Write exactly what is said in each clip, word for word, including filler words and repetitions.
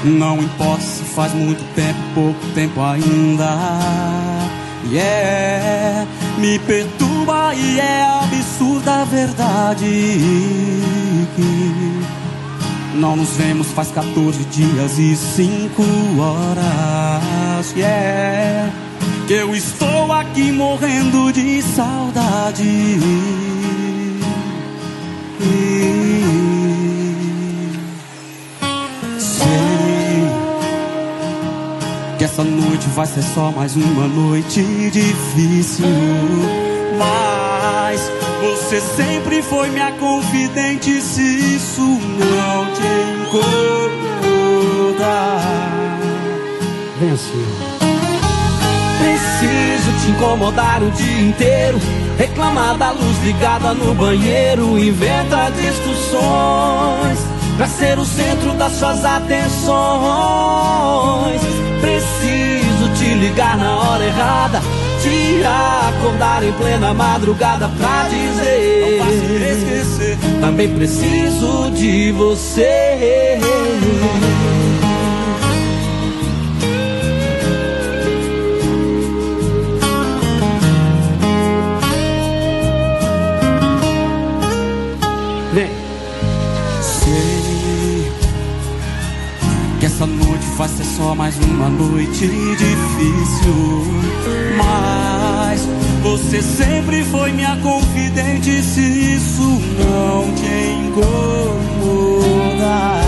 Não importa se faz muito tempo, pouco tempo ainda. Yeah, me perturba e é absurda a verdade. Não nos vemos faz quatorze dias e cinco horas. Yeah, que eu estou aqui morrendo de saudade. Sei que essa noite vai ser só mais uma noite difícil, mas você sempre foi minha confidente. Se isso não te incomodar, vem assim. Preciso te incomodar o dia inteiro, reclamar da luz ligada no banheiro, inventa discussões pra ser o centro das suas atenções. Preciso te ligar na hora errada, te acordar em plena madrugada pra dizer: não faço esquecer. Também preciso de você. Vem. Sei que essa noite vai ser só mais uma noite difícil, mas você sempre foi minha confidente. Se isso não te incomodar,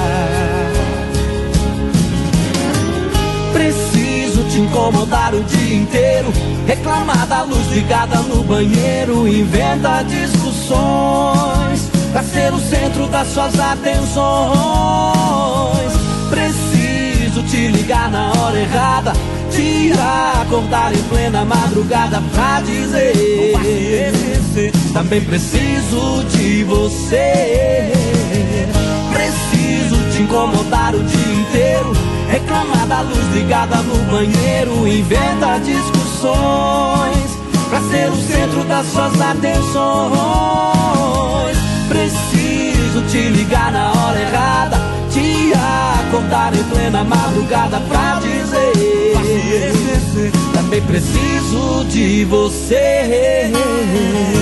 preciso te incomodar o dia inteiro, reclamar da luz ligada no banheiro, inventa discussões pra ser o centro das suas atenções. Preciso te ligar na hora errada, te acordar em plena madrugada pra dizer: não vai esquecer. Também preciso de você. Preciso te incomodar o dia inteiro, reclamar da luz ligada no banheiro, inventa discussões pra ser o centro das suas atenções. Preciso te ligar na hora errada, te acordar em plena madrugada pra dizer: vai esquecer. Também preciso de você.